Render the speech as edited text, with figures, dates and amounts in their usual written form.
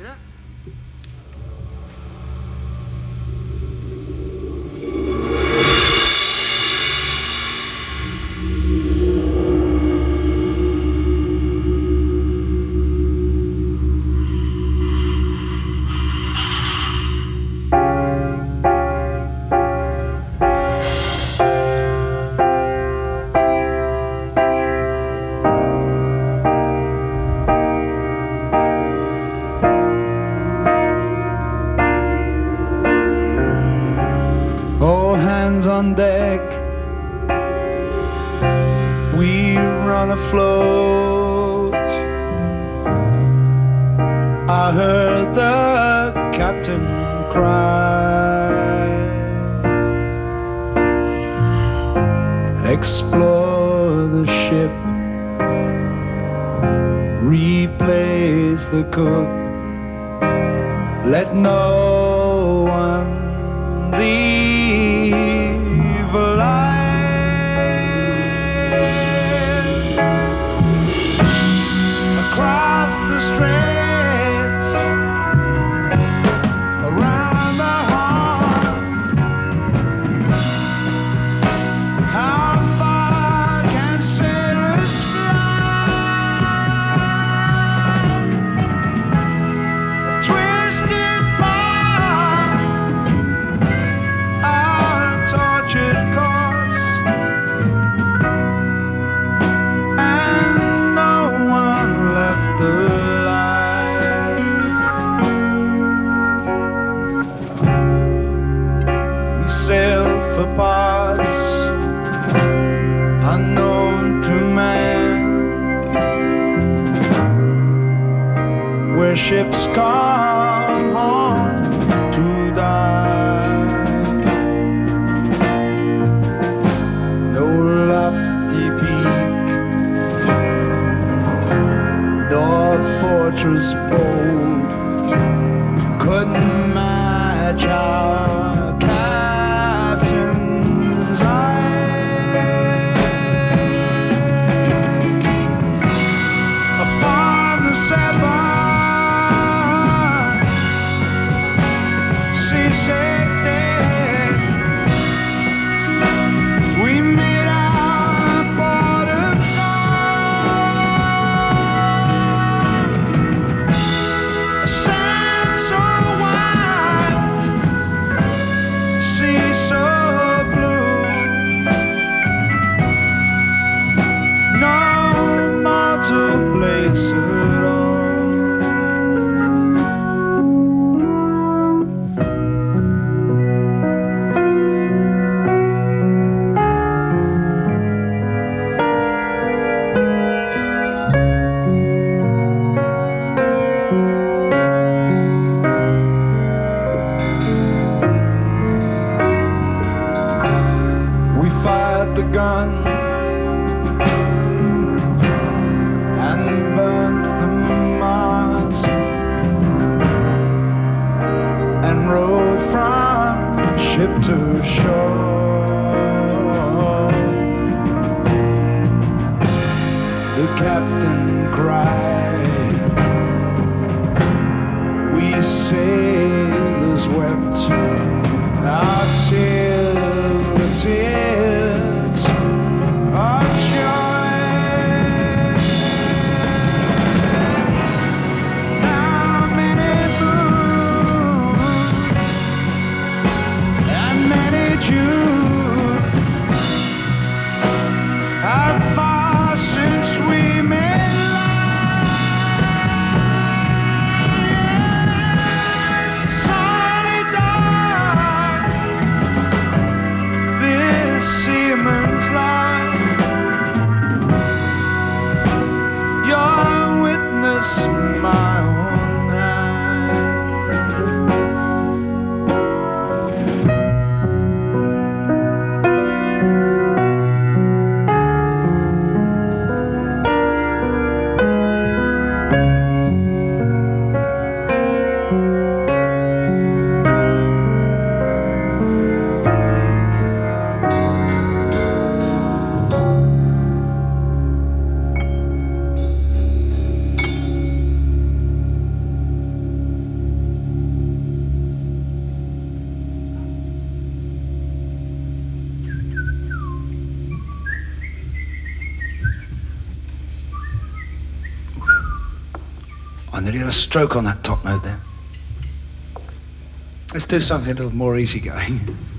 All hands on deck, we run afloat. I heard the captain cry, explore the ship, replace the cook, let no one leave alive. Across the straits, around the Horn, how far can sailors fly? A twisted path, tortured course, and no one left alive. We sailed for parts unknown to man, where ships come home to die. No lofty peak, nor fortress bold couldn't match our captain's eye. Upon the Severn, seasick dead, we made our border call. A sand so white, I nearly had a stroke on that top note there. Let's do something a little more easygoing.